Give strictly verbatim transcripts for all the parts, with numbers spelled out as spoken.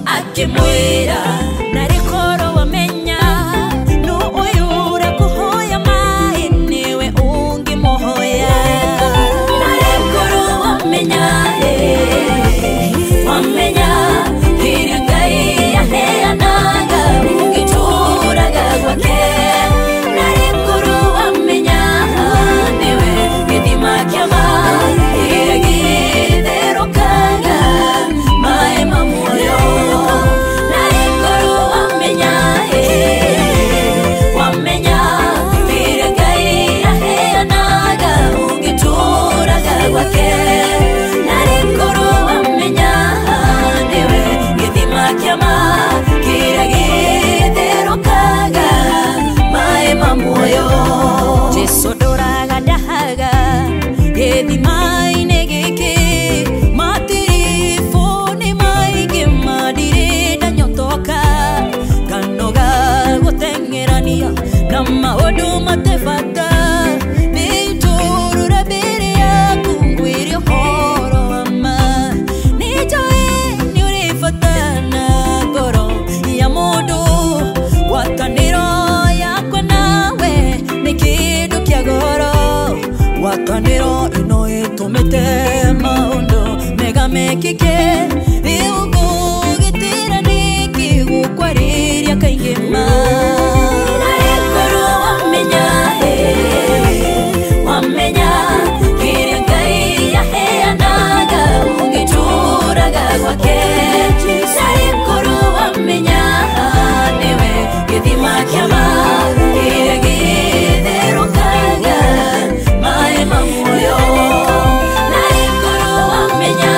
akimwira narikoro wamenya no oyura kuhoya mai niwe ungi mohoya narikoro wamenya wamenya kirigai ya naga ungi turaga gwake narikoro wamenya niwe githima kiama iragithirukaga mai mamuoyo narikoro wamenya wamenya kirigai ya naga ungi turaga gwake narikoro wamenya niwe githima kiama kiragithirukaga mai mamuoyo Jesu doraga dahaga githima-inĩ gĩkĩ matiribũ maingĩ madirĩnda nyotoka nganoga gũteng'erania na maũndũ matebata nĩitũrũra mbere yaku ngwĩre ũhoro wa ma nĩnjũĩ nĩũrĩ bata na ngoro ya mũndũ watanĩro yakwa nawe nĩ kĩndũ kĩa goro watanĩro ĩno ĩtũmĩte maũndũ mega mekĩke rĩu ngũgĩtĩra nĩkĩ gũkwarĩria kaingĩ ma narikoro wamenya wamenya kĩrĩa Ngai aheanaga ũgĩtũũraga gwake narikoro wamenya niwe gĩthima kĩa ma kĩrĩa gĩtherũkaga mai mamuoyo narikoro wamenya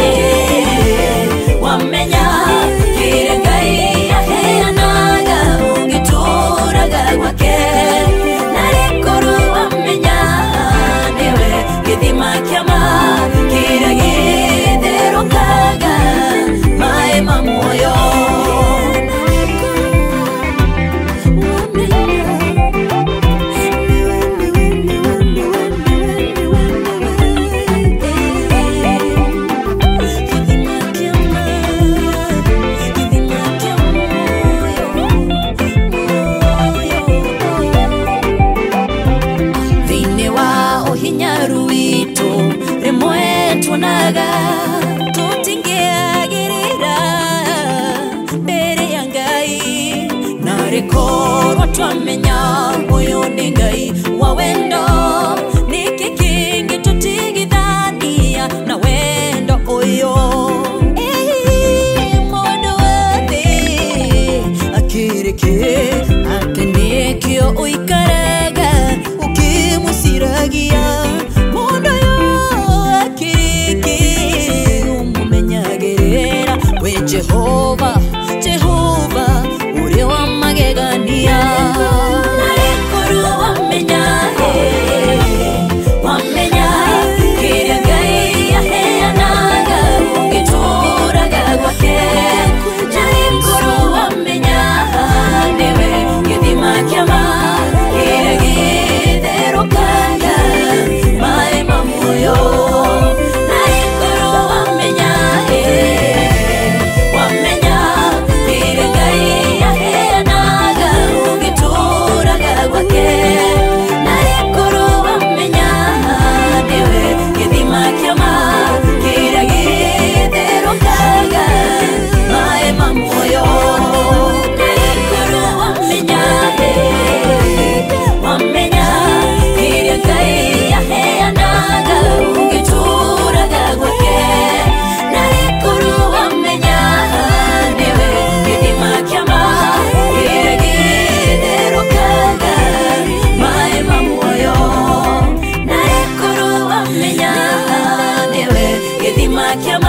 wamenya kĩrĩa Ngai aheanaga ũgĩtũũraga gwake narikoro wamenya niwe gĩthima kĩa ma kĩrĩa gĩtherũkaga mai mamuoyo tuonaga tutingĩagĩrĩra mbere ya Ngai narĩkorwo twamenya ũyũ nĩ Ngai wa wendo nĩkĩ kĩngĩ tũtigithania na wendo ũyũ mũndũ wothe akĩrĩkĩ atĩ nĩkĩo ũikaraga ũkĩmũciragia mũndũ Jehovah, Jehovah, uri wa magegania narikoro wamenya wamenya kĩrĩa Ngai aheanaga ũgĩtũũraga gwake narikoro wamenya niwe gĩthima kĩa ma kĩrĩa gĩtherũkaga mai mamuoyo narikoro wamenya wamenya kĩrĩa Ngai aheanaga ũgĩtũũraga gwake narikoro wamenya niwe gĩthima kĩa ma kĩrĩa gĩtherũkaga mai mamuoyo narikoro wamenya wamenya kĩrĩa Ngai aheanaga ũgĩtũũraga gwake narikoro wamenya niwe gĩthima kĩa ma kĩrĩa gĩtherũkaga mai mamuoyo narikoro wamenya niwe gĩthima kĩa